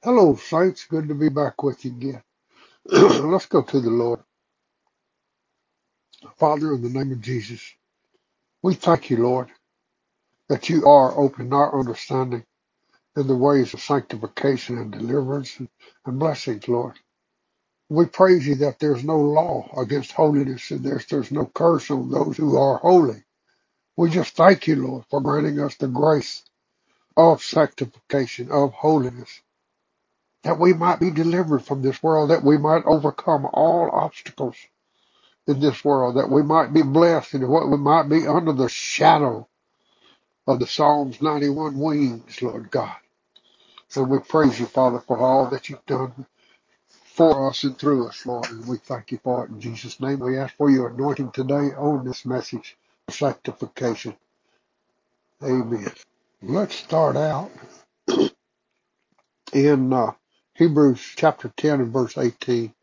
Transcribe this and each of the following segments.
Hello, saints. Good to be back with you again. Let's go to the Lord. Father, in the name of Jesus, we thank you, Lord, that you are opening our understanding in the ways of sanctification and deliverance and blessings, Lord. We praise you that there's no law against holiness and there's no curse on those who are holy. We just thank you, Lord, for granting us the grace of sanctification, of holiness, that we might be delivered from this world, that we might overcome all obstacles in this world, that we might be blessed and what we might be under the shadow of the Psalms 91 wings, Lord God. And we praise you, Father, for all that you've done for us and through us, Lord. And we thank you for it in Jesus' name. We ask for your anointing today on this message of sanctification. Amen. Let's start out in Hebrews chapter 10 and verse 18.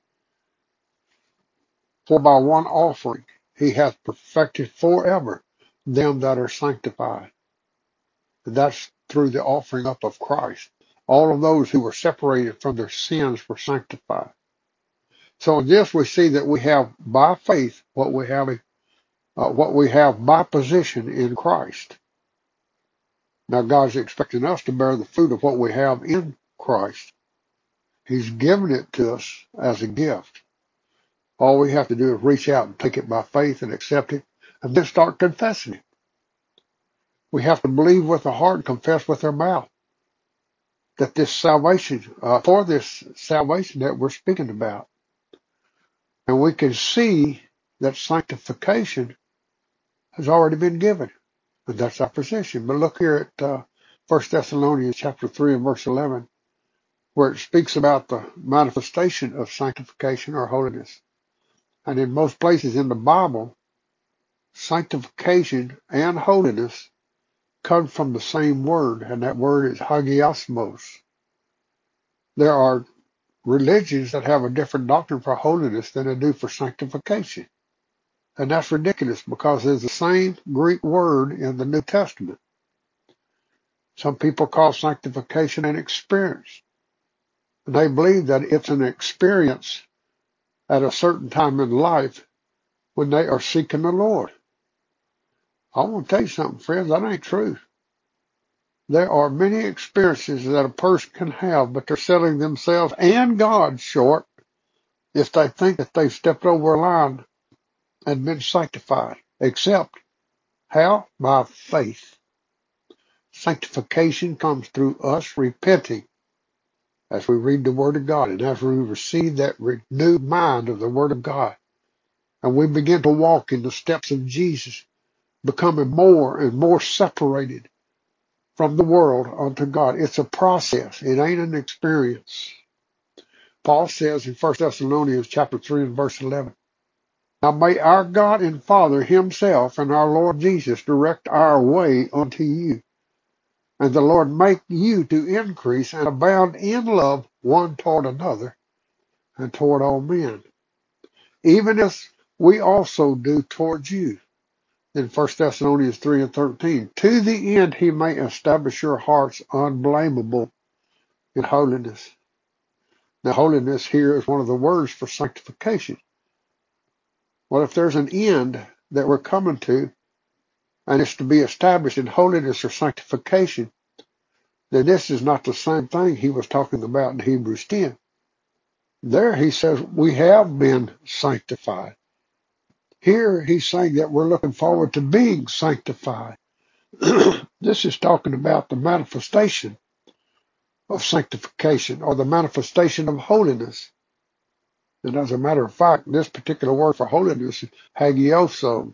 For by one offering he hath perfected forever them that are sanctified. And that's through the offering up of Christ. All of those who were separated from their sins were sanctified. So in this we see that we have by faith what we have by position in Christ. Now God's expecting us to bear the fruit of what we have in Christ. He's given it to us as a gift. All we have to do is reach out and take it by faith and accept it, and then start confessing it. We have to believe with the heart and confess with our mouth that this salvation, for this salvation that we're speaking about. And we can see that sanctification has already been given. And that's our position. But look here at 1 Thessalonians chapter 3 and verse 11, where it speaks about the manifestation of sanctification or holiness. And in most places in the Bible, sanctification and holiness come from the same word, and that word is hagiosmos. There are religions that have a different doctrine for holiness than they do for sanctification. And that's ridiculous because there's the same Greek word in the New Testament. Some people call sanctification an experience. And they believe that it's an experience at a certain time in life when they are seeking the Lord. I want to tell you something, friends, that ain't true. There are many experiences that a person can have, but they're selling themselves and God short if they think that they've stepped over a line and been sanctified. Except, how? By faith. Sanctification comes through us repenting as we read the Word of God and as we receive that renewed mind of the Word of God. And we begin to walk in the steps of Jesus, becoming more and more separated from the world unto God. It's a process. It ain't an experience. Paul says in 1 Thessalonians chapter 3 and verse 11, now may our God and Father himself and our Lord Jesus direct our way unto you. And the Lord make you to increase and abound in love one toward another and toward all men, even as we also do towards you. In 1 Thessalonians 3 and 13, to the end he may establish your hearts unblameable in holiness. Now, holiness here is one of the words for sanctification. Well, if there's an end that we're coming to, and it's to be established in holiness or sanctification, then this is not the same thing he was talking about in Hebrews 10. There he says we have been sanctified. Here he's saying that we're looking forward to being sanctified. This is talking about the manifestation of sanctification or the manifestation of holiness. And as a matter of fact, this particular word for holiness is hagiosun,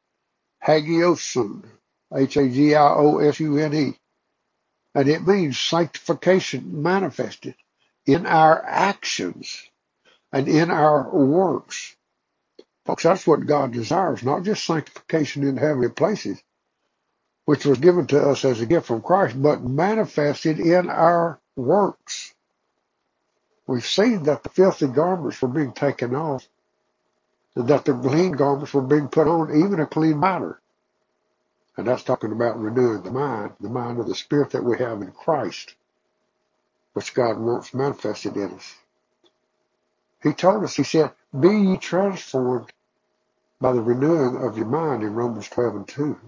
Hagiosune, and it means sanctification manifested in our actions and in our works. Folks, that's what God desires, not just sanctification in heavenly places, which was given to us as a gift from Christ, but manifested in our works. We've seen that the filthy garments were being taken off, and that the clean garments were being put on, even a clean matter. And that's talking about renewing the mind of the Spirit that we have in Christ. which God wants manifested in us. He told us, he said, be ye transformed by the renewing of your mind in Romans 12:2.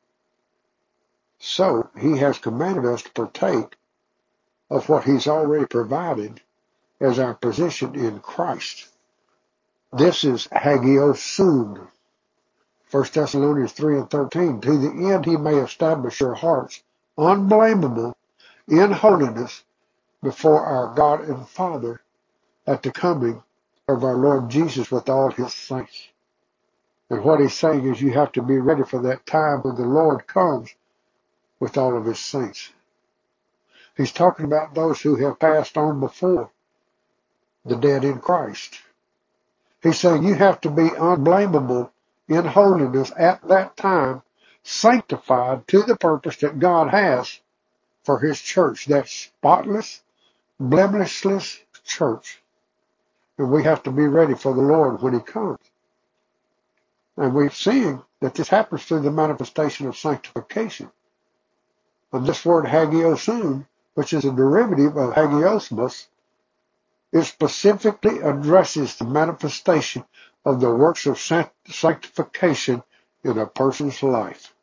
So he has commanded us to partake of what he's already provided as our position in Christ. This is hagiosune. 1 Thessalonians 3:13. To the end he may establish your hearts unblameable in holiness before our God and Father at the coming of our Lord Jesus with all his saints. And what he's saying is you have to be ready for that time when the Lord comes with all of his saints. He's talking about those who have passed on before, the dead in Christ. He's saying you have to be unblameable in holiness at that time, sanctified to the purpose that God has for his church, that spotless, blemishless church. And we have to be ready for the Lord when he comes. And we've seen that this happens through the manifestation of sanctification. And this word hagiosun, which is a derivative of hagiosmos, it specifically addresses the manifestation of the works of sanctification in a person's life.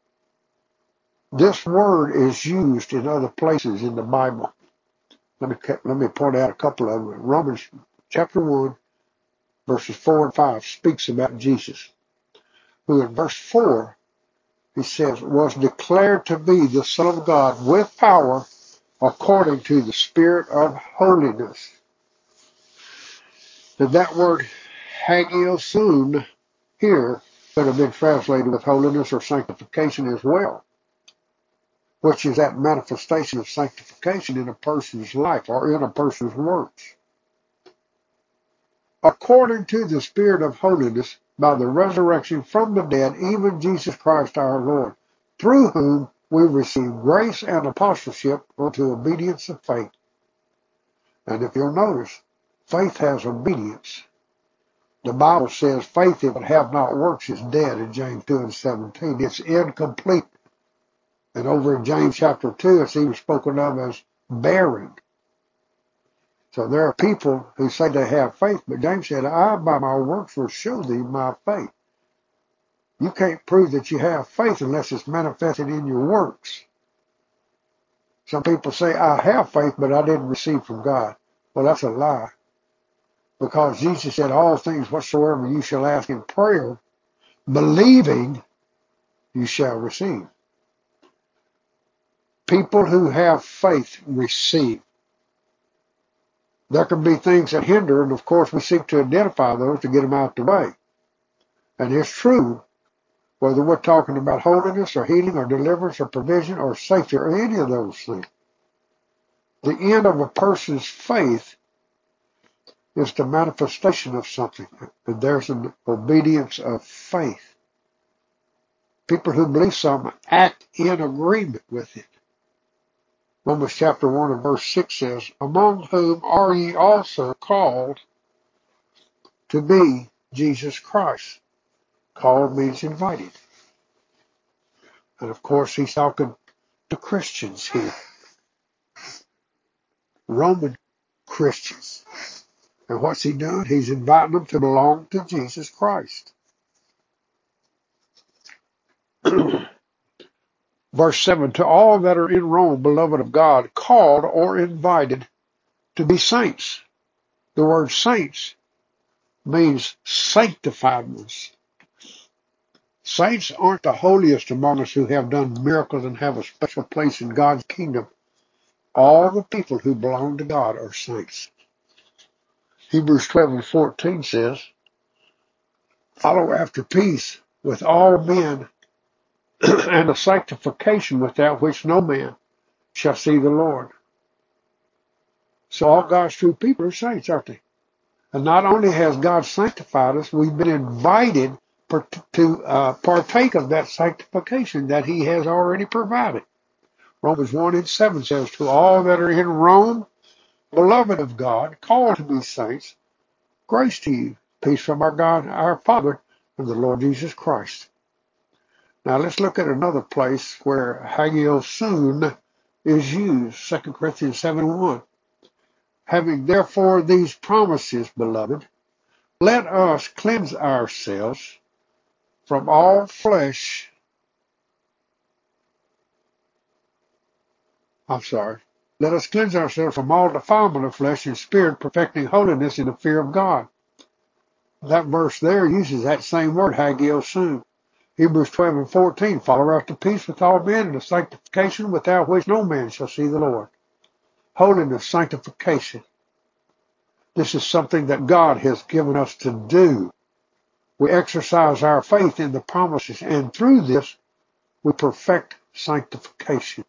This word is used in other places in the Bible. Let me point out a couple of them. Romans chapter 1, verses 4 and 5 speaks about Jesus, who in verse 4, he says, was declared to be the Son of God with power according to the Spirit of holiness. And that word hagiosun here could have been translated with holiness or sanctification as well, which is that manifestation of sanctification in a person's life or in a person's works. According to the Spirit of holiness, by the resurrection from the dead, even Jesus Christ our Lord, through whom we receive grace and apostleship unto obedience of faith. And if you'll notice, faith has obedience. The Bible says faith, if it have not works, is dead in James 2:17. It's incomplete. And over in James chapter 2, it's even spoken of as barren. So there are people who say they have faith, but James said, I by my works will show thee my faith. You can't prove that you have faith unless it's manifested in your works. Some people say, I have faith, but I didn't receive from God. Well, that's a lie. Because Jesus said, all things whatsoever you shall ask in prayer, believing, you shall receive. People who have faith receive. There can be things that hinder, and of course we seek to identify those to get them out the way. And it's true, whether we're talking about holiness or healing or deliverance or provision or safety or any of those things. The end of a person's faith is the manifestation of something, and there's an obedience of faith. People who believe something act in agreement with it. Romans chapter 1 and verse 6 says, among whom are ye also called to be Jesus Christ. Called means invited. And of course he's talking to Christians here. Roman Christians. And what's he doing? He's inviting them to belong to Jesus Christ. Verse 7, to all that are in Rome, beloved of God, called or invited to be saints. The word saints means sanctified ones. Saints aren't the holiest among us who have done miracles and have a special place in God's kingdom. All the people who belong to God are saints. Hebrews 12 and 14 says, follow after peace with all men and the sanctification without which no man shall see the Lord. So all God's true people are saints, aren't they? And not only has God sanctified us, we've been invited to partake of that sanctification that he has already provided. Romans 1 and 7 says, to all that are in Rome, beloved of God, called to be saints, grace to you, peace from our God, our Father, and the Lord Jesus Christ. Now let's look at another place where hagiosun is used, 2 Corinthians 7:1. Having therefore these promises, beloved, let us cleanse ourselves from all flesh. Let us cleanse ourselves from all defilement of flesh and spirit, perfecting holiness in the fear of God. That verse there uses that same word, hagiosune. Hebrews 12:14, follow after peace with all men and the sanctification without which no man shall see the Lord. Holiness, sanctification. This is something that God has given us to do. We exercise our faith in the promises, and through this, we perfect sanctification.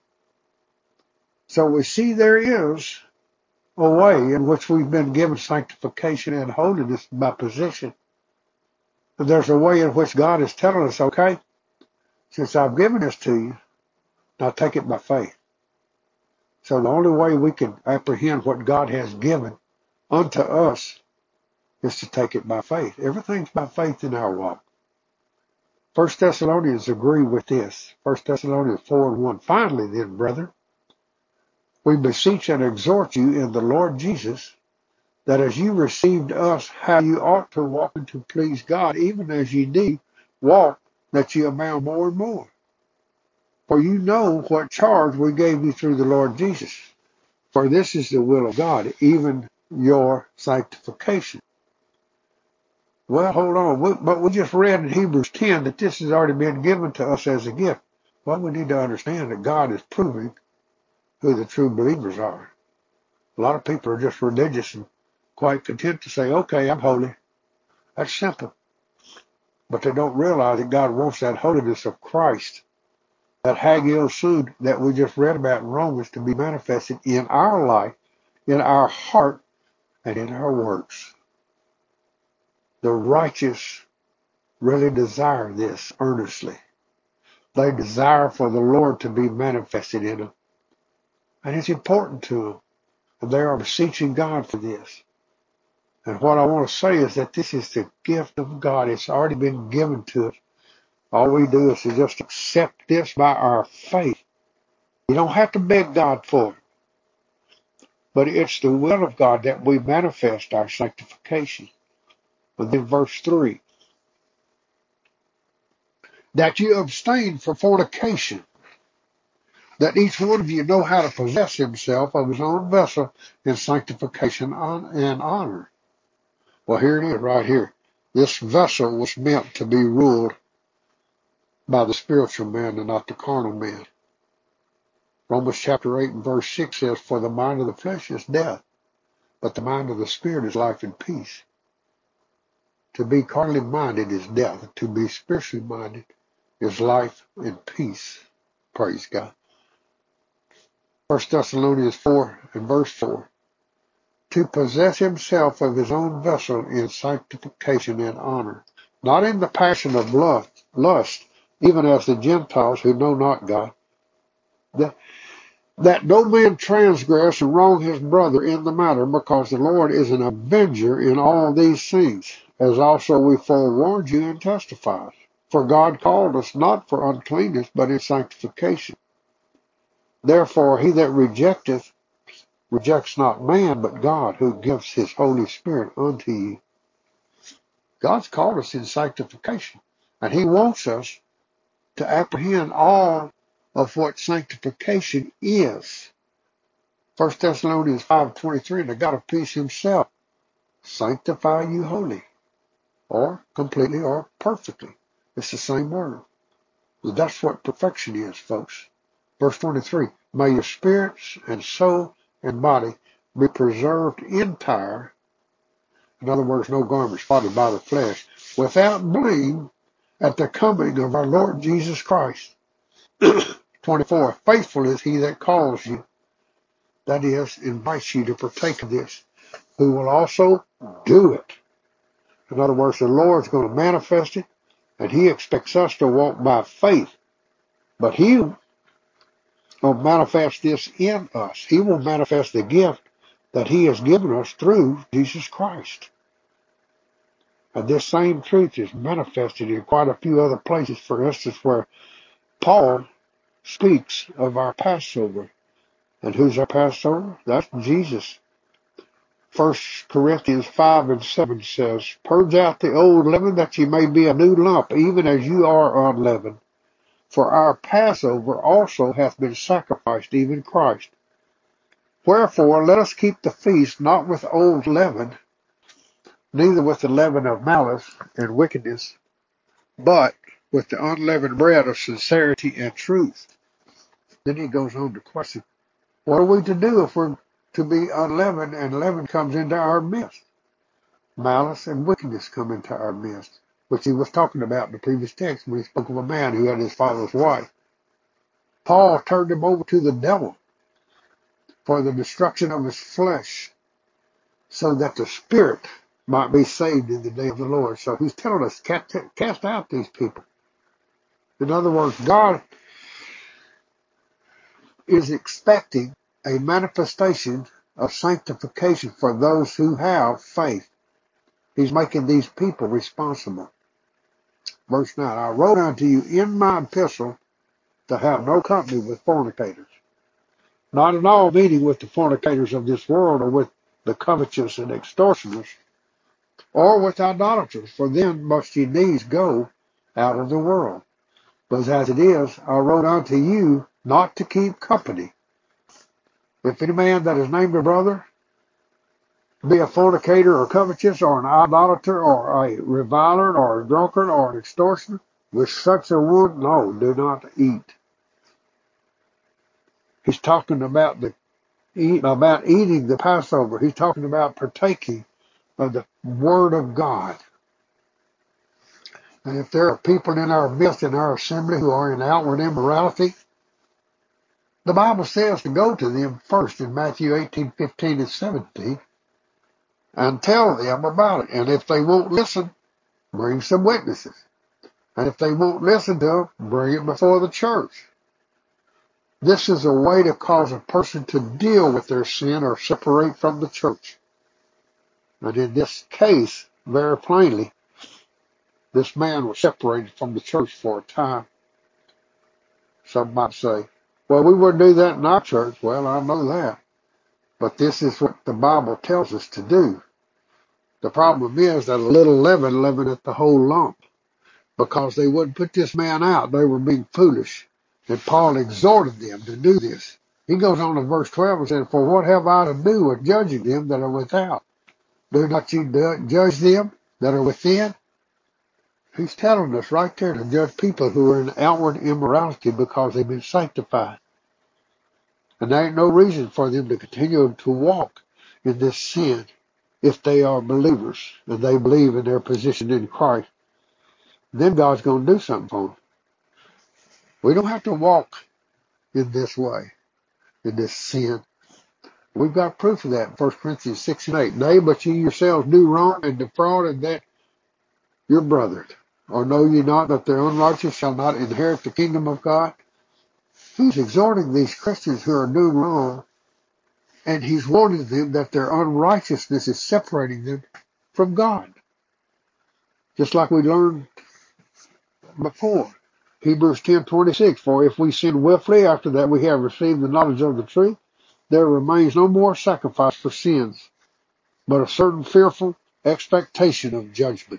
So we see there is a way in which we've been given sanctification and holiness by position. And there's a way in which God is telling us, okay, since I've given this to you, now take it by faith. So the only way we can apprehend what God has given unto us is to take it by faith. Everything's by faith in our walk. 1 Thessalonians agree with this. 1 Thessalonians 4:1. Finally then, brethren, we beseech and exhort you in the Lord Jesus, that as you received us, how you ought to walk and to please God, even as ye need walk, that ye abound more and more. For you know what charge we gave you through the Lord Jesus. For this is the will of God, even your sanctification. Well, hold on. But we just read in Hebrews 10 that this has already been given to us as a gift. Well, we need to understand that God is proving who the true believers are. A lot of people are just religious and quite content to say, okay, I'm holy. That's simple. But they don't realize that God wants that holiness of Christ, that hagiosune that we just read about in Romans, to be manifested in our life, in our heart, and in our works. The righteous really desire this earnestly. They desire for the Lord to be manifested in them. And it's important to them. And they are beseeching God for this. And what I want to say is that this is the gift of God. It's already been given to us. All we do is to just accept this by our faith. You don't have to beg God for it. But it's the will of God that we manifest our sanctification. And then verse 3. That you abstain from fornication, that each one of you know how to possess himself of his own vessel in sanctification and honor. Well, here it is right here. This vessel was meant to be ruled by the spiritual man and not the carnal man. Romans chapter 8 and verse 6 says, for the mind of the flesh is death, but the mind of the spirit is life and peace. To be carnally minded is death. To be spiritually minded is life and peace. Praise God. 1 Thessalonians 4 and verse 4. To possess himself of his own vessel in sanctification and honor, not in the passion of lust, even as the Gentiles who know not God, that no man transgress and wrong his brother in the matter, because the Lord is an avenger in all these things, as also we forewarned you and testified. For God called us not for uncleanness, but in sanctification. Therefore he that rejects not man, but God, who gives his Holy Spirit unto you. God's called us in sanctification, and he wants us to apprehend all of what sanctification is. 1 Thessalonians 5:23, the God of peace himself sanctify you wholly, or completely, or perfectly. It's the same word. That's what perfection is, folks. Verse 23, may your spirits and soul and body be preserved entire, in other words, no garment spotted by the flesh, without blame at the coming of our Lord Jesus Christ. 24, faithful is he that calls you, that is, invites you to partake of this, who will also do it. In other words, the Lord's going to manifest it, and he expects us to walk by faith. But he will manifest this in us. He will manifest the gift that he has given us through Jesus Christ. And this same truth is manifested in quite a few other places. For instance, where Paul speaks of our Passover. And who's our Passover? That's Jesus. First Corinthians 5:7 says, "Purge out the old leaven, that ye may be a new lump, even as you are unleavened. For our Passover also hath been sacrificed, even Christ. Wherefore let us keep the feast not with old leaven, neither with the leaven of malice and wickedness, but with the unleavened bread of sincerity and truth." Then he goes on to question, what are we to do if we're to be unleavened and leaven comes into our midst? Malice and wickedness come into our midst, which he was talking about in the previous text when he spoke of a man who had his father's wife. Paul turned him over to the devil for the destruction of his flesh, so that the spirit might be saved in the day of the Lord. So he's telling us, cast out these people. In other words, God is expecting a manifestation of sanctification for those who have faith. He's making these people responsible. Verse 9, "I wrote unto you in my epistle to have no company with fornicators." Not at all meaning with the fornicators of this world, or with the covetous and extortioners, or with idolaters, for then must ye needs go out of the world. But as it is, I wrote unto you not to keep company. If any man that is named a brother be a fornicator or covetous or an idolater or a reviler or a drunkard or an extortioner, with such a one, no, do not eat. He's talking about eating the Passover. He's talking about partaking of the Word of God. And if there are people in our midst, in our assembly, who are in outward immorality, the Bible says to go to them first in Matthew 18:15 and 17 and tell them about it. And if they won't listen, bring some witnesses. And if they won't listen to them, bring it before the church. This is a way to cause a person to deal with their sin or separate from the church. And in this case, very plainly, this man was separated from the church for a time. Some might say, well, we wouldn't do that in our church. Well, I know that. But this is what the Bible tells us to do. The problem is that a little leaven leaveneth the whole lump. Because they wouldn't put this man out, they were being foolish. And Paul exhorted them to do this. He goes on to verse 12 and says, "For what have I to do with judging them that are without? Do not you judge them that are within?" He's telling us right there to judge people who are in outward immorality because they've been sanctified. And there ain't no reason for them to continue to walk in this sin if they are believers and they believe in their position in Christ. Then God's going to do something for them. We don't have to walk in this way, in this sin. We've got proof of that in 1 Corinthians 6:8. "Nay, but ye yourselves do wrong and defraud, and that your brethren. Or know ye not that the unrighteous shall not inherit the kingdom of God?" He's exhorting these Christians who are doing wrong, and he's warning them that their unrighteousness is separating them from God. Just like we learned before. Hebrews 10:26, "For if we sin willfully after that we have received the knowledge of the truth, there remains no more sacrifice for sins, but a certain fearful expectation of judgment."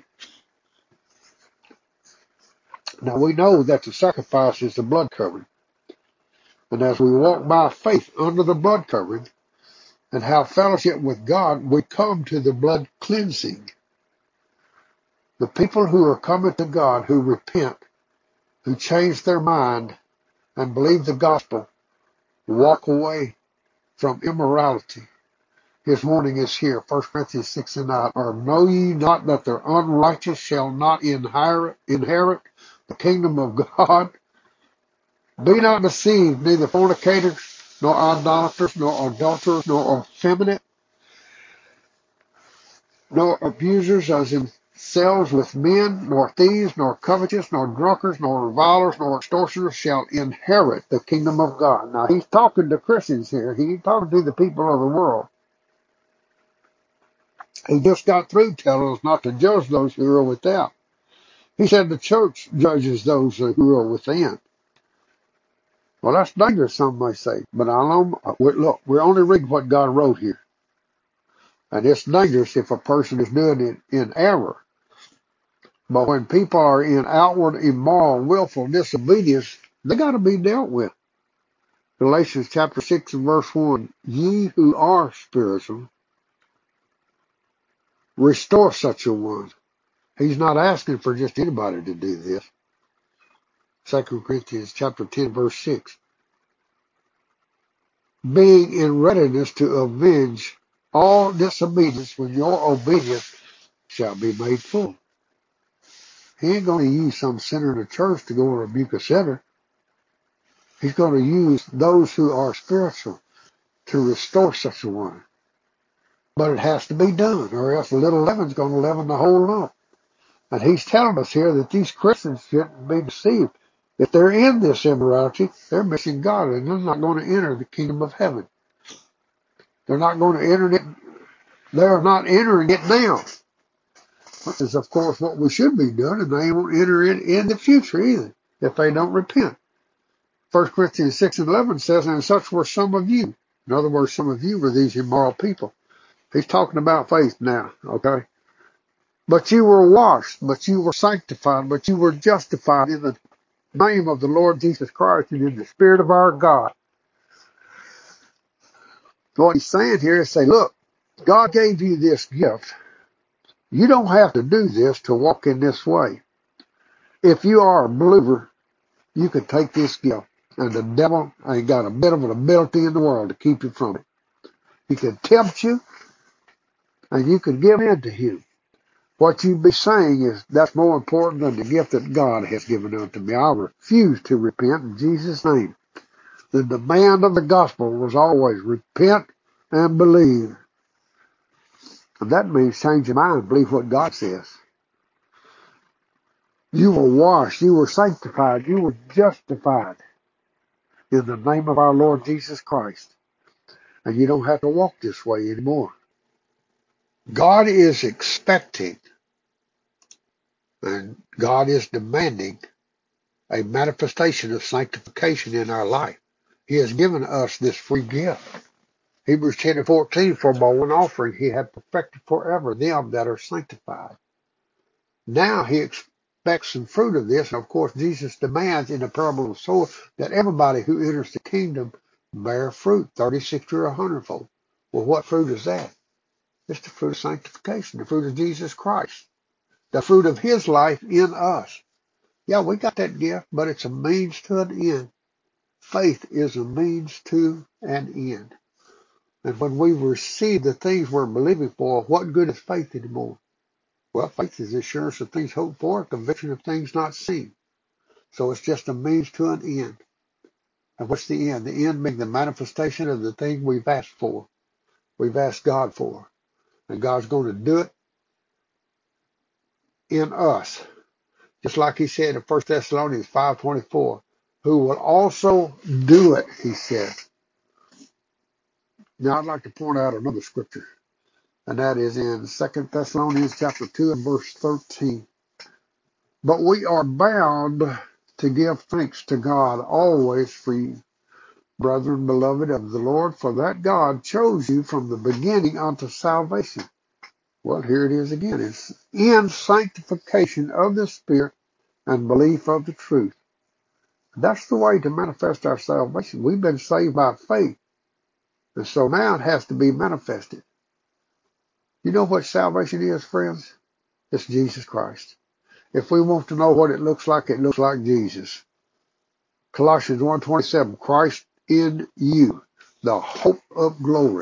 Now we know that the sacrifice is the blood covering. And as we walk by faith under the blood covering and have fellowship with God, we come to the blood cleansing. The people who are coming to God, who repent, who change their mind and believe the gospel, walk away from immorality. His warning is here, 1 Corinthians 6:9. "Or know ye not that the unrighteous shall not inherit the kingdom of God? Be not deceived, neither fornicators, nor idolaters, nor adulterers, nor effeminate, nor abusers as themselves with men, nor thieves, nor covetous, nor drunkards, nor revilers, nor extortioners shall inherit the kingdom of God." Now he's talking to Christians here. He ain't talking to the people of the world. He just got through telling us not to judge those who are without. He said the church judges those who are within. Well, that's dangerous, some may say. But I know, look, we're only reading what God wrote here. And it's dangerous if a person is doing it in error. But when people are in outward, immoral, willful disobedience, they got to be dealt with. Galatians chapter 6 and verse 1, ye who are spiritual, restore such a one. He's not asking for just anybody to do this. 2 Corinthians chapter 10 verse 6, being in readiness to avenge all disobedience when your obedience shall be made full. He ain't going to use some sinner in the church to go and rebuke a sinner. He's going to use those who are spiritual to restore such a one. But it has to be done, or else the little leaven's going to leaven the whole lump. And he's telling us here that these Christians shouldn't be deceived. If they're in this immorality, they're missing God, and they're not going to enter the kingdom of heaven. They're not going to enter it. They're not entering it now, which is, of course, what we should be doing, and they won't enter it in the future either if they don't repent. 1 Corinthians 6 and 11 says, and such were some of you. In other words, some of you were these immoral people. He's talking about faith now, okay? But you were washed, but you were sanctified, but you were justified in the name of the Lord Jesus Christ and in the Spirit of our God. What he's saying here is say, look, God gave you this gift. You don't have to do this to walk in this way. If you are a believer, you can take this gift, and the devil ain't got a bit of an ability in the world to keep you from it. He can tempt you, and you can give in to him. What you be saying is, that's more important than the gift that God has given unto me. I refuse to repent in Jesus' name. The demand of the gospel was always repent and believe. And that means change your mind and believe what God says. You were washed, you were sanctified, you were justified in the name of our Lord Jesus Christ. And you don't have to walk this way anymore. God is expecting and God is demanding a manifestation of sanctification in our life. He has given us this free gift. Hebrews 10 and 14, for by one offering he had perfected forever them that are sanctified. Now he expects some fruit of this, and of course Jesus demands in the parable of the sower that everybody who enters the kingdom bear fruit, 30, 60, or 100-fold. Well, what fruit is that? It's the fruit of sanctification, the fruit of Jesus Christ, the fruit of his life in us. Yeah, we got that gift, but it's a means to an end. Faith is a means to an end. And when we receive the things we're believing for, what good is faith anymore? Well, faith is assurance of things hoped for, conviction of things not seen. So it's just a means to an end. And what's the end? The end being the manifestation of the thing we've asked for. We've asked God for. And God's going to do it in us. Just like he said in 1 Thessalonians 5:24, who will also do it, he said. Now I'd like to point out another scripture, and that is in 2 Thessalonians chapter 2 and verse 13. But we are bound to give thanks to God always for you, brethren, beloved of the Lord, for that God chose you from the beginning unto salvation. Well, here it is again. It's in sanctification of the Spirit and belief of the truth. That's the way to manifest our salvation. We've been saved by faith, and so now it has to be manifested. You know what salvation is, friends? It's Jesus Christ. If we want to know what it looks like Jesus. Colossians 1:27, Christ in you, the hope of glory.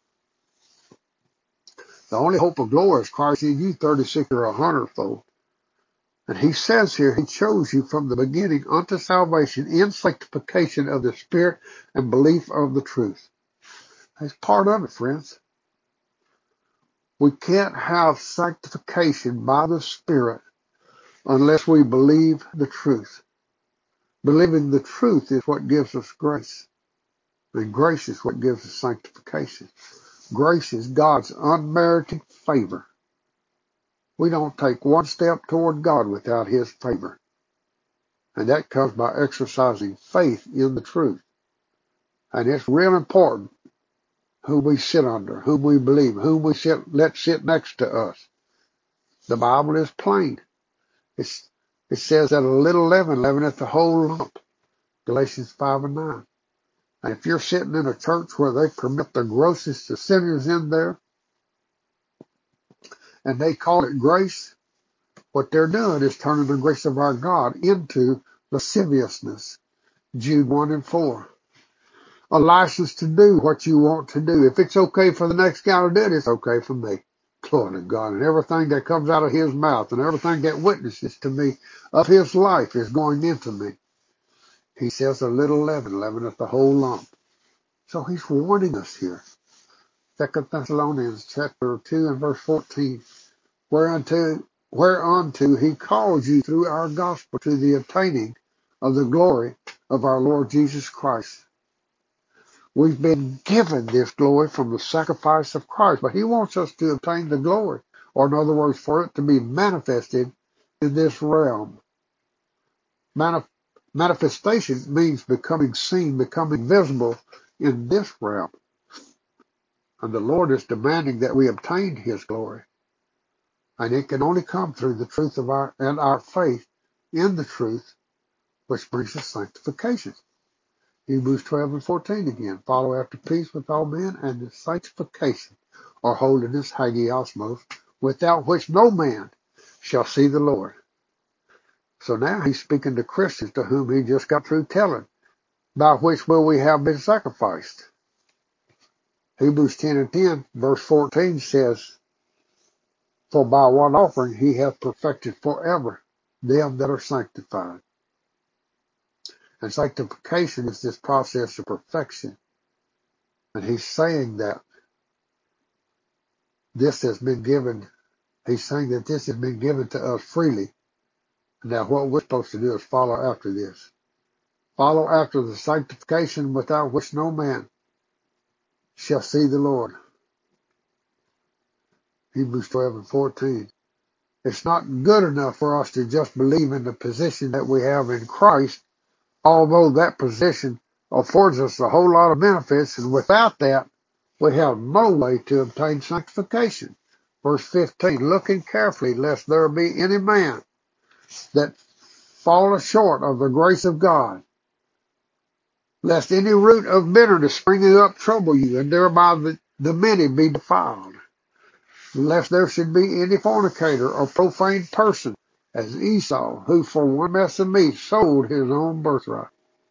The only hope of glory is Christ in you, 36 or 100-fold. And he says here, he chose you from the beginning unto salvation in sanctification of the Spirit and belief of the truth. That's part of it, friends. We can't have sanctification by the Spirit unless we believe the truth. Believing the truth is what gives us grace. And grace is what gives us sanctification. Grace is God's unmerited favor. We don't take one step toward God without his favor. And that comes by exercising faith in the truth. And it's real important whom we sit under, whom we believe, whom we let sit next to us. The Bible is plain. It says that a little leaven leaveneth the whole lump. Galatians 5 and 9. And if you're sitting in a church where they permit the grossest of sinners in there, and they call it grace, what they're doing is turning the grace of our God into lasciviousness. Jude 1 and 4. A license to do what you want to do. If it's okay for the next guy to do it, it's okay for me. Glory to God. And everything that comes out of his mouth and everything that witnesses to me of his life is going into me. He says a little leaven leaveneth the whole lump. So he's warning us here. 2 Thessalonians chapter 2 and verse 14. Whereunto he called you through our gospel to the obtaining of the glory of our Lord Jesus Christ. We've been given this glory from the sacrifice of Christ, but he wants us to obtain the glory, or in other words, for it to be manifested in this realm. Manifestation means becoming seen, becoming visible in this realm. And the Lord is demanding that we obtain his glory. And it can only come through the truth of our faith in the truth, which brings us sanctification. Hebrews 12 and 14 again. Follow after peace with all men and the sanctification or holiness, hagiosmos, without which no man shall see the Lord. So now he's speaking to Christians to whom he just got through telling, by which will we have been sacrificed. Hebrews 10 and 10, verse 14 says, for by one offering he hath perfected forever them that are sanctified. And sanctification is this process of perfection. And he's saying that this has been given, he's saying that this has been given to us freely. Now what we're supposed to do is follow after this. Follow after the sanctification without which no man shall see the Lord. Hebrews 12 and 14. It's not good enough for us to just believe in the position that we have in Christ, although that position affords us a whole lot of benefits, and without that, we have no way to obtain sanctification. Verse 15, looking carefully lest there be any man that falleth short of the grace of God, lest any root of bitterness springing up trouble you, and thereby the many be defiled, lest there should be any fornicator or profane person, as Esau, who for one mess of meat sold his own birthright.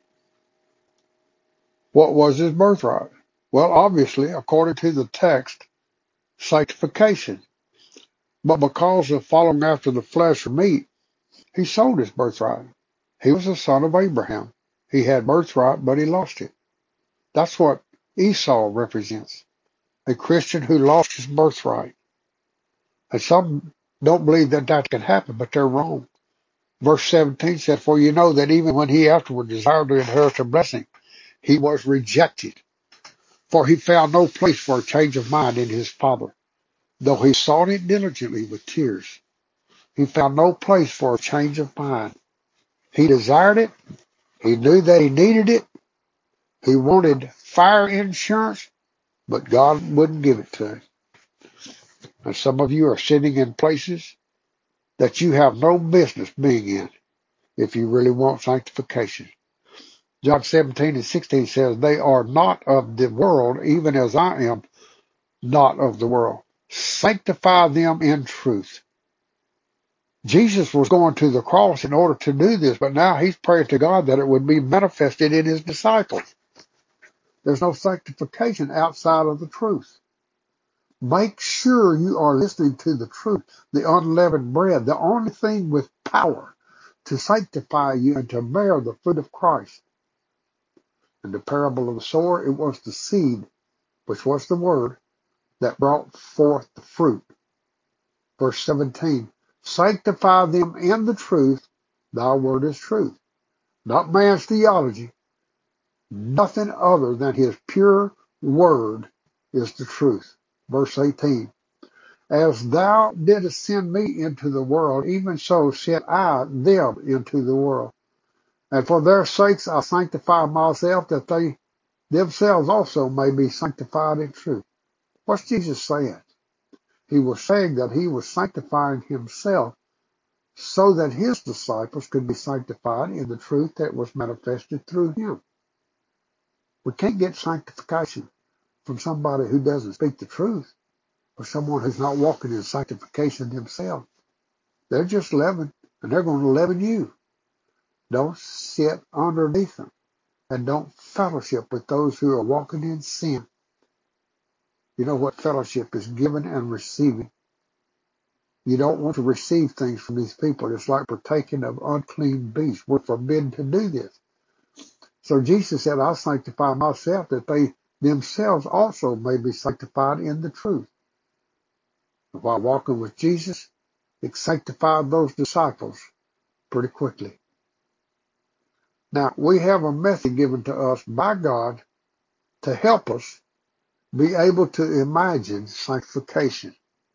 What was his birthright? Well, obviously, according to the text, sanctification. But because of following after the flesh or meat, he sold his birthright. He was the son of Abraham. He had birthright, but he lost it. That's what Esau represents, a Christian who lost his birthright. And some don't believe that that can happen, but they're wrong. Verse 17 says, for you know that even when he afterward desired to inherit a blessing, he was rejected, for he found no place for a change of mind in his father. Though he sought it diligently with tears, he found no place for a change of mind. He desired it. He knew that he needed it. He wanted fire insurance, but God wouldn't give it to him. And some of you are sitting in places that you have no business being in if you really want sanctification. John 17 and 16 says, they are not of the world, even as I am not of the world. Sanctify them in truth. Jesus was going to the cross in order to do this, but now he's praying to God that it would be manifested in his disciples. There's no sanctification outside of the truth. Make sure you are listening to the truth, the unleavened bread, the only thing with power to sanctify you and to bear the fruit of Christ. In the parable of the sower, it was the seed, which was the word, that brought forth the fruit. Verse 17, sanctify them in the truth, thy word is truth. Not man's theology, nothing other than his pure word is the truth. Verse 18, as thou didst send me into the world, even so sent I them into the world. And for their sakes I sanctify myself, that they themselves also may be sanctified in truth. What's Jesus saying? He was saying that he was sanctifying himself so that his disciples could be sanctified in the truth that was manifested through him. We can't get sanctification from somebody who doesn't speak the truth, or someone who's not walking in sanctification themselves. They're just leaven, and they're going to leaven you. Don't sit underneath them, and don't fellowship with those who are walking in sin. You know what fellowship is, giving and receiving. You don't want to receive things from these people. It's like partaking of unclean beasts. We're forbidden to do this. So Jesus said, I'll sanctify myself that they themselves also may be sanctified in the truth. While walking with Jesus, it sanctified those disciples pretty quickly. Now, we have a method given to us by God to help us be able to imagine sanctification,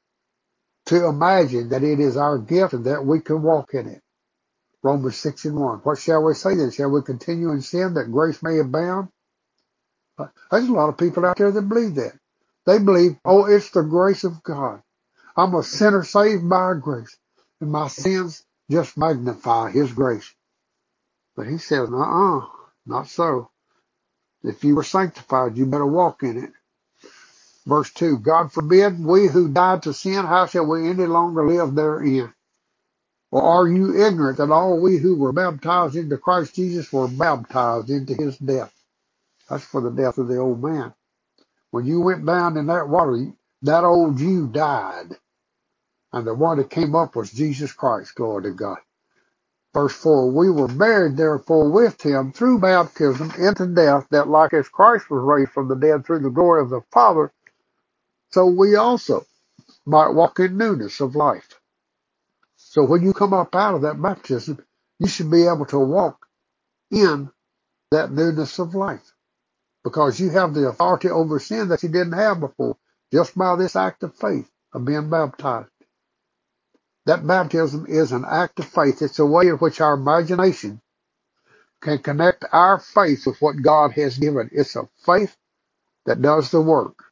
to imagine that it is our gift and that we can walk in it. Romans 6:1. What shall we say then? Shall we continue in sin that grace may abound? There's a lot of people out there that believe that. They believe, oh, it's the grace of God. I'm a sinner saved by grace, and my sins just magnify his grace. But he says, not so. If you were sanctified, you better walk in it. Verse 2, God forbid, we who died to sin, how shall we any longer live therein? Or are you ignorant that all we who were baptized into Christ Jesus were baptized into his death? That's for the death of the old man. When you went down in that water, that old you died. And the one that came up was Jesus Christ, glory to God. Verse 4, we were buried therefore with him through baptism into death, that like as Christ was raised from the dead through the glory of the Father, so we also might walk in newness of life. So when you come up out of that baptism, you should be able to walk in that newness of life, because you have the authority over sin that you didn't have before, just by this act of faith of being baptized. That baptism is an act of faith. It's a way in which our imagination can connect our faith with what God has given. It's a faith that does the work,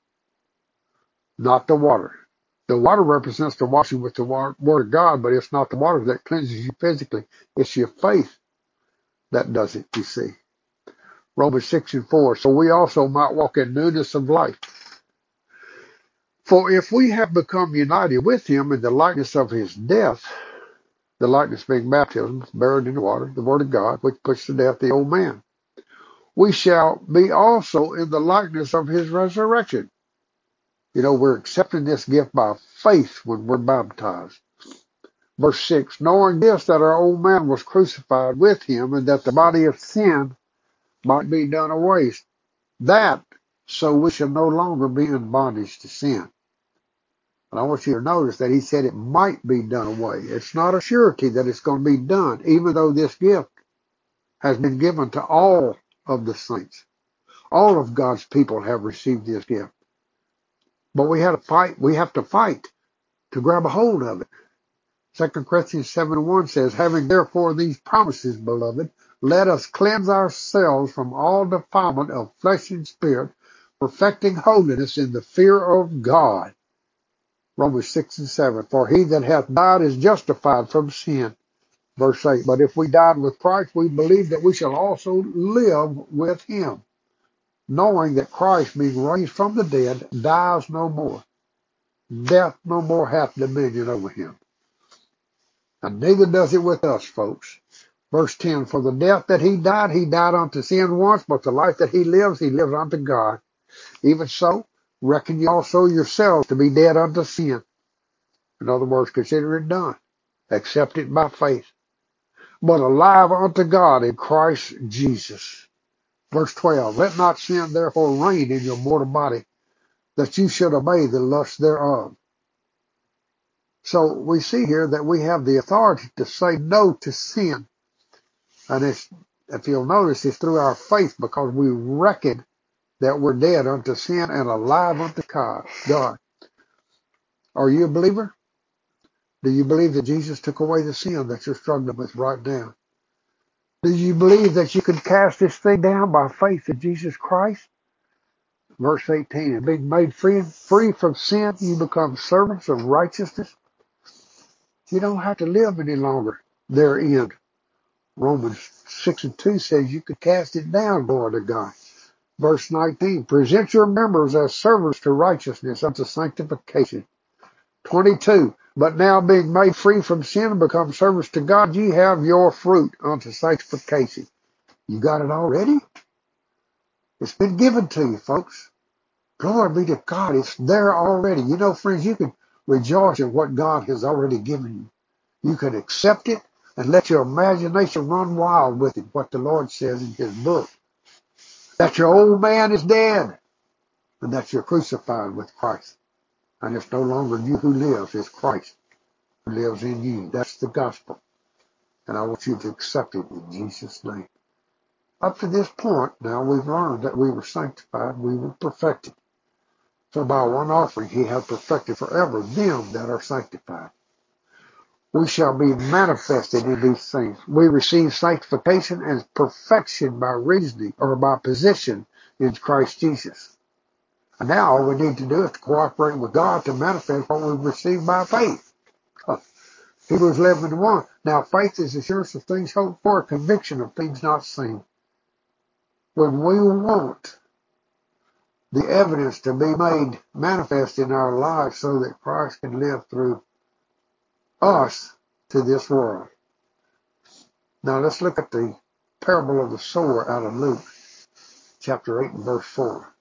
not the water. The water represents the washing with the word of God, but it's not the water that cleanses you physically. It's your faith that does it, you see. Romans 6:4, so we also might walk in newness of life. For if we have become united with him in the likeness of his death, the likeness being baptism, buried in the water, the word of God, which puts to death the old man, we shall be also in the likeness of his resurrection. You know, we're accepting this gift by faith when we're baptized. Verse 6, knowing this, that our old man was crucified with him, and that the body of sin might be done away, that so we shall no longer be in bondage to sin. And I want you to notice that he said it might be done away. It's not a surety that it's going to be done, even though this gift has been given to all of the saints. All of God's people have received this gift. But we have to fight to grab a hold of it. 2 Corinthians 7:1 says, having therefore these promises, beloved, let us cleanse ourselves from all defilement of flesh and spirit, perfecting holiness in the fear of God. Romans 6:7, for he that hath died is justified from sin. Verse 8, but if we died with Christ, we believe that we shall also live with him, knowing that Christ, being raised from the dead, dies no more. Death no more hath dominion over him. And neither does it with us, folks. Verse 10, for the death that he died unto sin once, but the life that he lives unto God. Even so, reckon ye also yourselves to be dead unto sin. In other words, consider it done. Accept it by faith. But alive unto God in Christ Jesus. Verse 12, let not sin therefore reign in your mortal body, that you should obey the lust thereof. So we see here that we have the authority to say no to sin. And if you'll notice, it's through our faith, because we reckon that we're dead unto sin and alive unto God. Are you a believer? Do you believe that Jesus took away the sin that you're struggling with right now? Do you believe that you can cast this thing down by faith in Jesus Christ? Verse 18, and being made free from sin, you become servants of righteousness. You don't have to live any longer therein. Romans 6:2 says you could cast it down, glory to God. Verse 19, present your members as servants to righteousness unto sanctification. 22, but now being made free from sin and become servants to God, ye have your fruit unto sanctification. You got it already? It's been given to you, folks. Glory be to God. It's there already. You know, friends, you can rejoice in what God has already given you. You can accept it and let your imagination run wild with it, what the Lord says in his book. That your old man is dead and that you're crucified with Christ. And it's no longer you who lives, it's Christ who lives in you. That's the gospel. And I want you to accept it in Jesus' name. Up to this point, now we've learned that we were sanctified, we were perfected. So by one offering he hath perfected forever them that are sanctified. We shall be manifested in these things. We receive sanctification and perfection by reasoning or by position in Christ Jesus. And now all we need to do is to cooperate with God to manifest what we've received by faith. Hebrews 11:1. Now faith is assurance of things hoped for, a conviction of things not seen. When we want the evidence to be made manifest in our lives so that Christ can live through us to this world. Now let's look at the parable of the sower out of Luke chapter 8 and verse 4.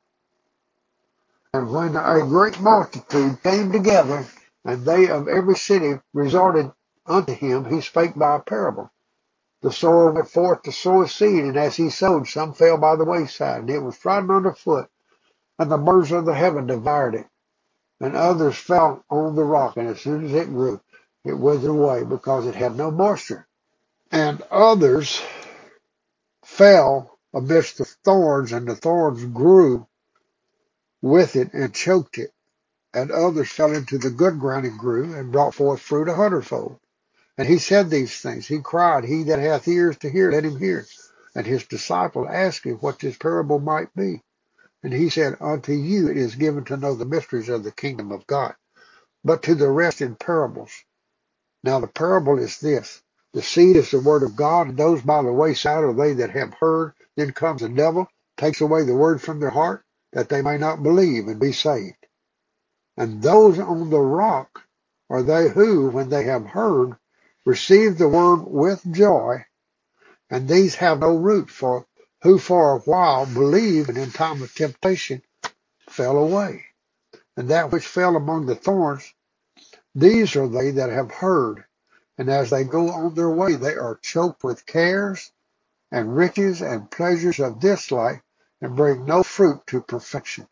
And when a great multitude came together, and they of every city resorted unto him, he spake by a parable. The sower went forth to sow his seed, and as he sowed, some fell by the wayside, and it was trodden under foot, and the birds of the heaven devoured it. And others fell on the rock, and as soon as it grew, it withered away, because it had no moisture. And others fell amidst the thorns, and the thorns grew with it and choked it. And others fell into the good ground and grew, and brought forth fruit 100-fold. And he said these things. He cried, He that hath ears to hear, let him hear. And his disciples asked him what this parable might be. And he said, Unto you it is given to know the mysteries of the kingdom of God, but to the rest in parables. Now the parable is this. The seed is the word of God, and those by the wayside are they that have heard. Then comes the devil, takes away the word from their heart, that they may not believe and be saved. And those on the rock are they who, when they have heard, receive the word with joy, and these have no root, who for a while believe, and in time of temptation fell away. And that which fell among the thorns, these are they that have heard, and as they go on their way, they are choked with cares and riches and pleasures of this life, and bring no fruit to perfection.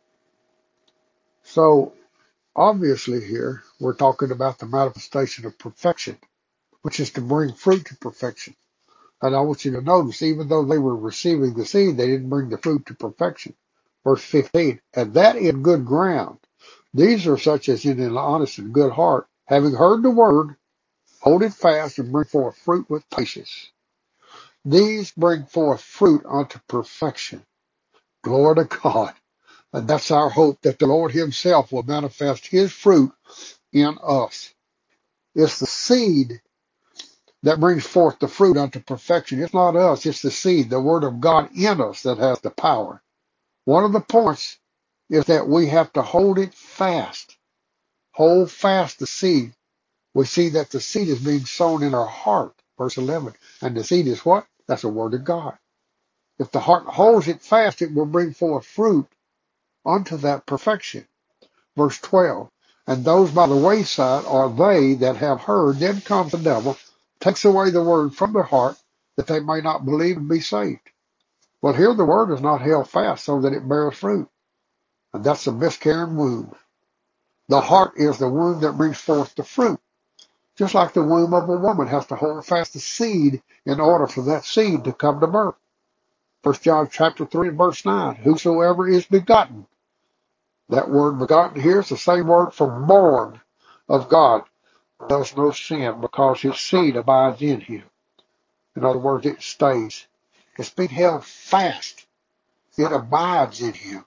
So, obviously here, we're talking about the manifestation of perfection, which is to bring fruit to perfection. And I want you to notice, even though they were receiving the seed, they didn't bring the fruit to perfection. Verse 15, and that in good ground. These are such as in an honest and good heart, having heard the word, hold it fast and bring forth fruit with patience. These bring forth fruit unto perfection. Glory to God. And that's our hope, that the Lord himself will manifest his fruit in us. It's the seed that brings forth the fruit unto perfection. It's not us, it's the seed, the word of God in us that has the power. One of the points is that we have to hold it fast. Hold fast the seed. We see that the seed is being sown in our heart, verse 11. And the seed is what? That's the word of God. If the heart holds it fast, it will bring forth fruit unto that perfection. Verse 12. And those by the wayside are they that have heard. Then comes the devil, takes away the word from their heart, that they may not believe and be saved. Well, here the word is not held fast so that it bears fruit. And that's a miscarrying womb. The heart is the womb that brings forth the fruit. Just like the womb of a woman has to hold fast the seed in order for that seed to come to birth. 1 John chapter 3 and verse 9. Whosoever is begotten. That word begotten here is the same word for born of God. Does no sin, because his seed abides in him. In other words, it stays. It's been held fast. It abides in him.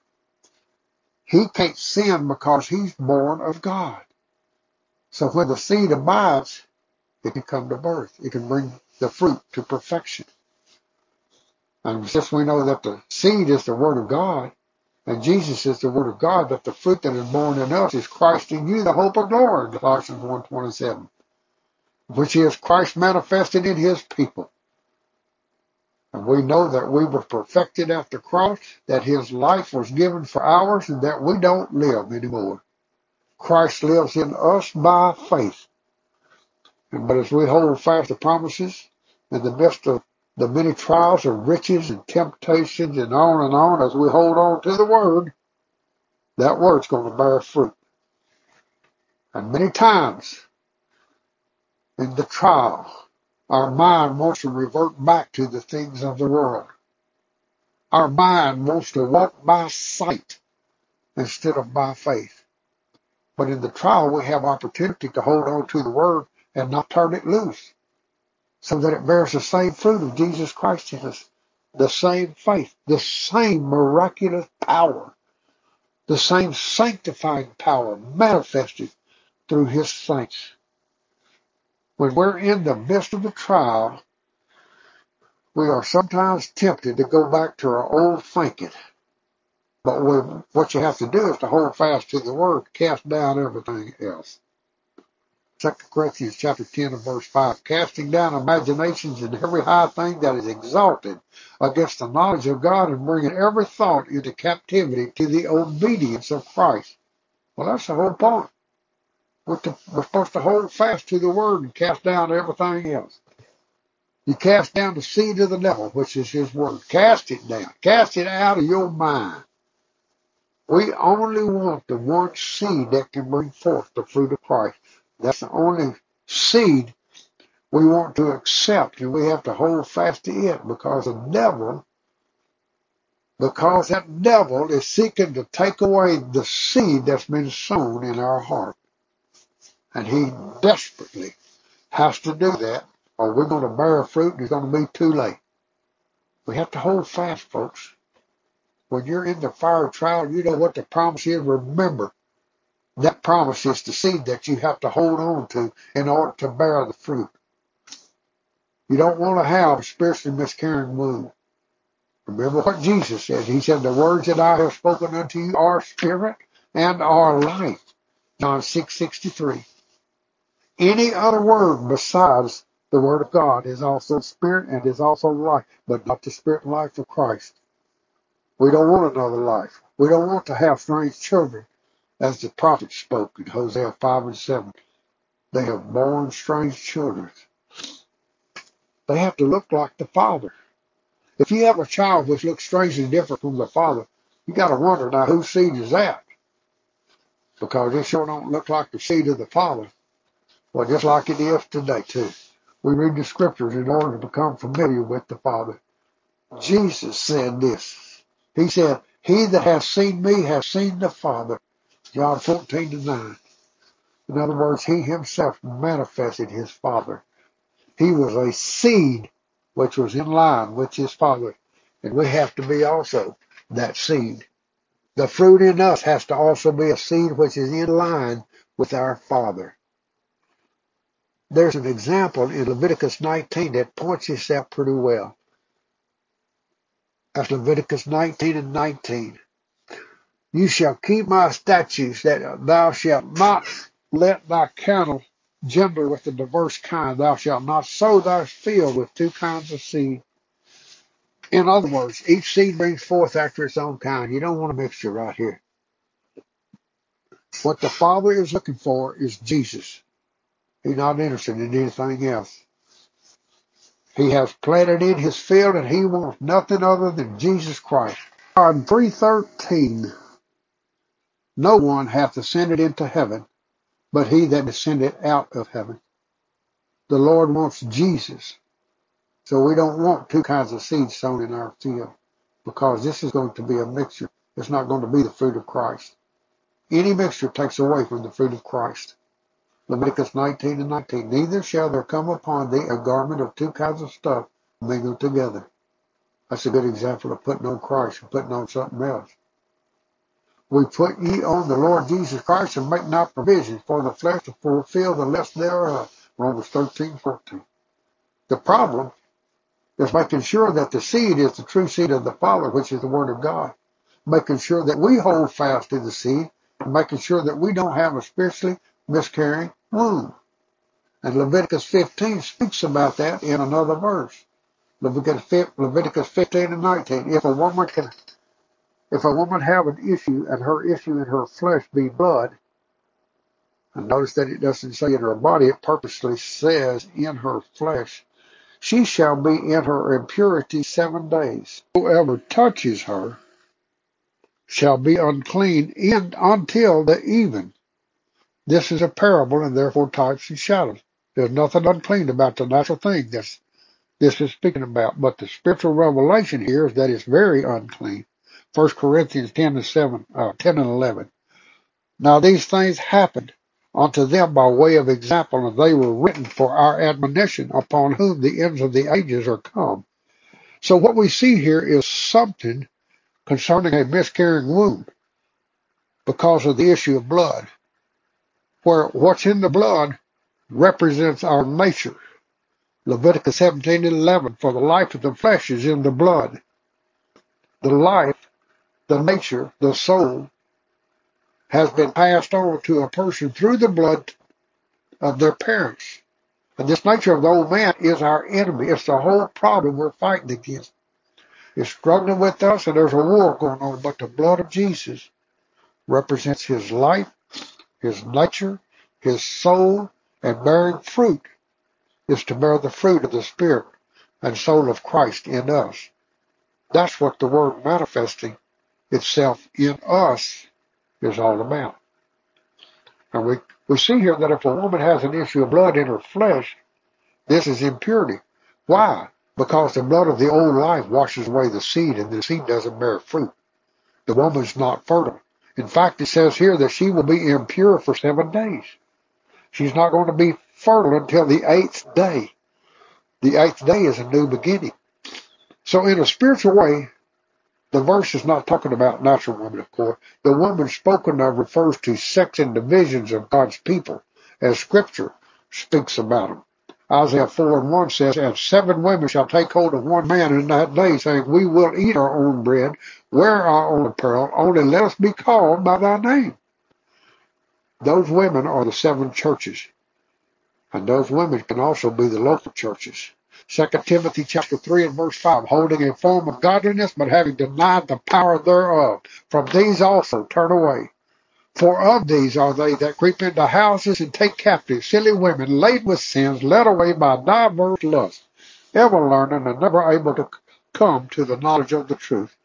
He can't sin because he's born of God. So when the seed abides, it can come to birth. It can bring the fruit to perfection. And since we know that the seed is the Word of God, and Jesus is the Word of God, that the fruit that is born in us is Christ in you, the hope of glory, Colossians 1:27, which is Christ manifested in his people. And we know that we were perfected at the cross, that his life was given for ours, and that we don't live anymore. Christ lives in us by faith. But as we hold fast the promises in the midst of the many trials of riches and temptations and on, as we hold on to the Word, that Word's going to bear fruit. And many times in the trial, our mind wants to revert back to the things of the world. Our mind wants to walk by sight instead of by faith. But in the trial, we have opportunity to hold on to the Word and not turn it loose, so that it bears the same fruit of Jesus Christ in us, the same faith, the same miraculous power, the same sanctifying power manifested through his saints. When we're in the midst of the trial, we are sometimes tempted to go back to our old thinking. But what you have to do is to hold fast to the Word, cast down everything else. 2 Corinthians chapter 10 and verse 5, casting down imaginations and every high thing that is exalted against the knowledge of God, and bringing every thought into captivity to the obedience of Christ. Well, that's the whole point. We're supposed to hold fast to the Word and cast down everything else. You cast down the seed of the devil, which is his Word. Cast it down. Cast it out of your mind. We only want the one seed that can bring forth the fruit of Christ. That's the only seed we want to accept, and we have to hold fast to it, because that devil is seeking to take away the seed that's been sown in our heart. And he desperately has to do that, or we're going to bear fruit and it's going to be too late. We have to hold fast, folks. When you're in the fire trial, you know what the promise is. Remember, that promise is the seed that you have to hold on to in order to bear the fruit. You don't want to have a spiritually miscarrying womb. Remember what Jesus said. He said, the words that I have spoken unto you are spirit and are life. John 6:63. Any other word besides the word of God is also spirit and is also life, but not the spirit and life of Christ. We don't want another life. We don't want to have strange children, as the prophet spoke in Hosea 5 and 7. They have born strange children. They have to look like the father. If you have a child which looks strangely different from the father, you got to wonder, now, whose seed is that? Because it sure don't look like the seed of the father. Well, just like it is today, too. We read the scriptures in order to become familiar with the Father. Jesus said this. He said, he that has seen me has seen the Father. John 14:9. In other words, he himself manifested his Father. He was a seed which was in line with his Father. And we have to be also that seed. The fruit in us has to also be a seed which is in line with our Father. There's an example in Leviticus 19 that points this out pretty well. That's Leviticus 19 and 19. You shall keep my statutes, that thou shalt not let thy cattle gender with a diverse kind. Thou shalt not sow thy field with two kinds of seed. In other words, each seed brings forth after its own kind. You don't want a mixture right here. What the Father is looking for is Jesus. He's not interested in anything else. He has planted in his field, and he wants nothing other than Jesus Christ. John 3:13. No one hath ascended into heaven, but he that descended out of heaven. The Lord wants Jesus. So we don't want two kinds of seeds sown in our field, because this is going to be a mixture. It's not going to be the fruit of Christ. Any mixture takes away from the fruit of Christ. Leviticus 19 and 19. Neither shall there come upon thee a garment of two kinds of stuff. mingle together. That's a good example of putting on Christ and putting on something else. We put ye on the Lord Jesus Christ and make not provision for the flesh to fulfill the lust thereof. Romans 13:14. The problem is making sure that the seed is the true seed of the Father, which is the Word of God. Making sure that we hold fast to the seed and making sure that we don't have a spiritually miscarrying womb. And Leviticus 15 speaks about that in another verse. Leviticus 15 and 19. If a woman have an issue and her issue in her flesh be blood, and notice that it doesn't say in her body, it purposely says in her flesh, she shall be in her impurity 7 days. Whoever touches her shall be unclean until the even. This is a parable and therefore types and shadows. There's nothing unclean about the natural thing this is speaking about, but the spiritual revelation here is that it's very unclean. 1 Corinthians 10 and 11. Now these things happened unto them by way of example, and they were written for our admonition, upon whom the ends of the ages are come. So what we see here is something concerning a miscarrying womb because of the issue of blood, where what's in the blood represents our nature. Leviticus 17 and 11, for the life of the flesh is in the blood. The life, the nature, the soul has been passed on to a person through the blood of their parents. And this nature of the old man is our enemy. It's the whole problem we're fighting against. It's struggling with us, and there's a war going on. But the blood of Jesus represents his life, his nature, his soul, and bearing fruit is to bear the fruit of the Spirit and soul of Christ in us. That's what the word manifesting itself in us is all about. And we see here that if a woman has an issue of blood in her flesh, this is impurity. Why? Because the blood of the old life washes away the seed, and the seed doesn't bear fruit. The woman's not fertile. In fact, it says here that she will be impure for 7 days. She's not going to be fertile until the 8th day. The 8th day is a new beginning. So in a spiritual way, the verse is not talking about natural women, of course. The woman spoken of refers to sex and divisions of God's people, as Scripture speaks about them. Isaiah 4 and 1 says, and 7 women shall take hold of one man in that day, saying, we will eat our own bread, wear our own apparel, only let us be called by thy name. Those women are the 7 churches. And those women can also be the local churches. 2 Timothy chapter 3 and verse 5, holding a form of godliness, but having denied the power thereof. From these also turn away. For of these are they that creep into houses and take captive silly women, laden with sins, led away by diverse lusts, ever learning and never able to come to the knowledge of the truth.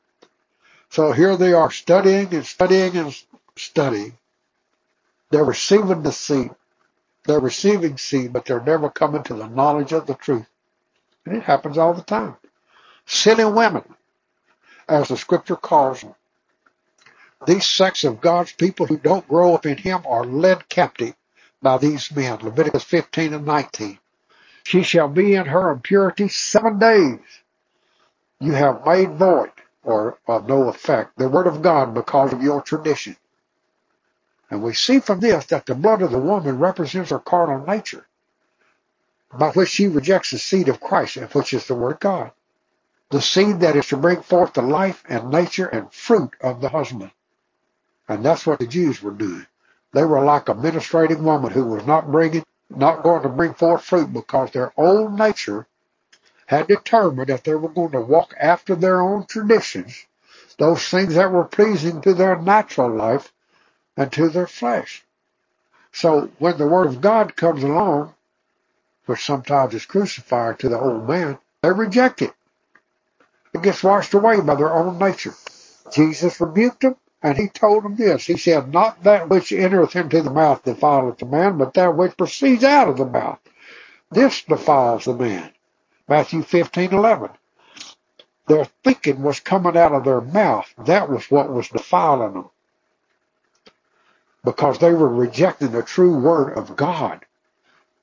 So here they are studying and studying and studying. They're receiving the seed. They're receiving seed, but they're never coming to the knowledge of the truth. And it happens all the time. Silly women, as the Scripture calls them. These sects of God's people who don't grow up in Him are led captive by these men. Leviticus 15 and 19. She shall be in her impurity 7 days. You have made void, or of no effect, the word of God because of your tradition. And we see from this that the blood of the woman represents her carnal nature, by which she rejects the seed of Christ, which is the Word of God. The seed that is to bring forth the life and nature and fruit of the husband. And that's what the Jews were doing. They were like a ministrating woman who was not going to bring forth fruit because their old nature had determined that they were going to walk after their own traditions, those things that were pleasing to their natural life and to their flesh. So when the Word of God comes along, which sometimes is crucified to the old man, they reject it. It gets washed away by their own nature. Jesus rebuked them, and he told them this. He said, not that which entereth into the mouth defileth the man, but that which proceeds out of the mouth. This defiles the man. Matthew 15:11. Their thinking was coming out of their mouth. That was what was defiling them. Because they were rejecting the true word of God.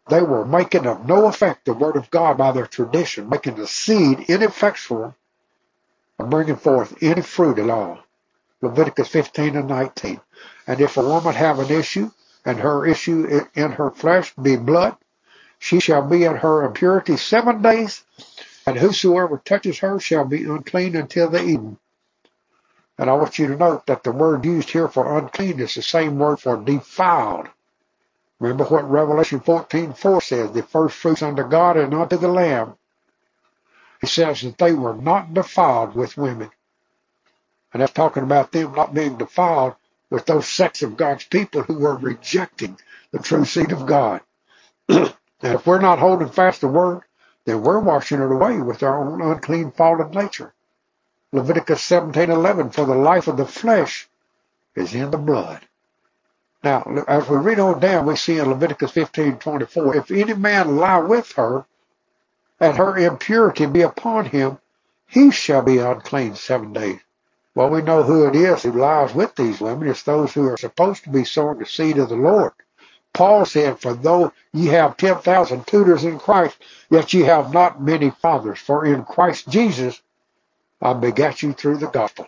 They were making of no effect the word of God by their tradition, making the seed ineffectual and bringing forth any fruit at all. Leviticus 15 and 19. And if a woman have an issue, and her issue in her flesh be blood, she shall be in her impurity 7 days, and whosoever touches her shall be unclean until the evening. And I want you to note that the word used here for unclean is the same word for defiled. Remember what Revelation 14:4 says, the first fruits unto God and unto the Lamb. It says that they were not defiled with women. And that's talking about them not being defiled with those sects of God's people who were rejecting the true seed of God. And if we're not holding fast the word, then we're washing it away with our own unclean, fallen nature. Leviticus 17:11, for the life of the flesh is in the blood. Now, as we read on down, we see in Leviticus 15:24, if any man lie with her, and her impurity be upon him, he shall be unclean 7 days. Well, we know who it is who lies with these women. It's those who are supposed to be sowing the seed of the Lord. Paul said, for though ye have 10,000 tutors in Christ, yet ye have not many fathers. For in Christ Jesus I begat you through the gospel.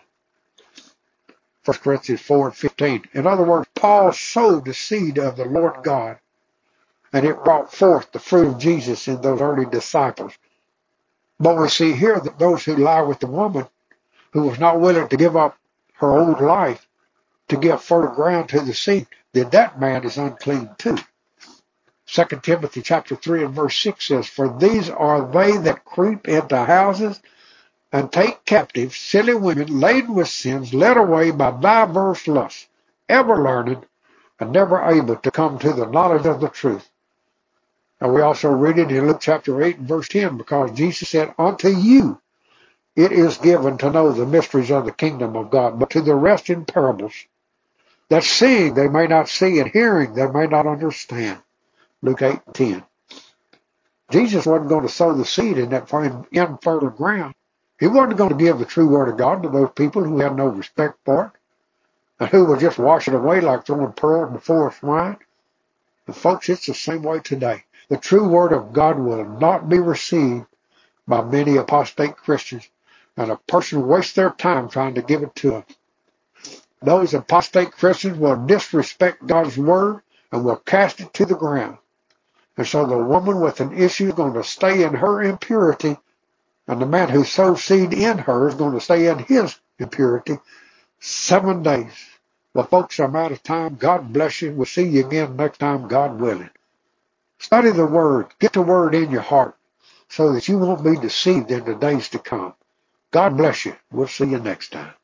1 Corinthians 4:15. In other words, Paul sowed the seed of the Lord God, and it brought forth the fruit of Jesus in those early disciples. But we see here that those who lie with the woman who was not willing to give up her old life to give fertile ground to the seed, then that man is unclean too. 2 Timothy chapter 3 and verse 6 says, for these are they that creep into houses and take captive silly women laden with sins, led away by diverse lusts, ever learned and never able to come to the knowledge of the truth. And we also read it in Luke chapter 8 and verse 10, because Jesus said, unto you it is given to know the mysteries of the kingdom of God, but to the rest in parables, that seeing they may not see, and hearing they may not understand. Luke 8 and 10. Jesus wasn't going to sow the seed in that infertile ground. He wasn't going to give the true word of God to those people who had no respect for it, and who were just washing away like throwing pearls before swine. And folks, it's the same way today. The true word of God will not be received by many apostate Christians, and a person wastes their time trying to give it to them. Those apostate Christians will disrespect God's word and will cast it to the ground. And so the woman with an issue is going to stay in her impurity, and the man who sows seed in her is going to stay in his impurity 7 days. Well, folks, I'm out of time. God bless you. We'll see you again next time, God willing. Study the word. Get the word in your heart so that you won't be deceived in the days to come. God bless you. We'll see you next time.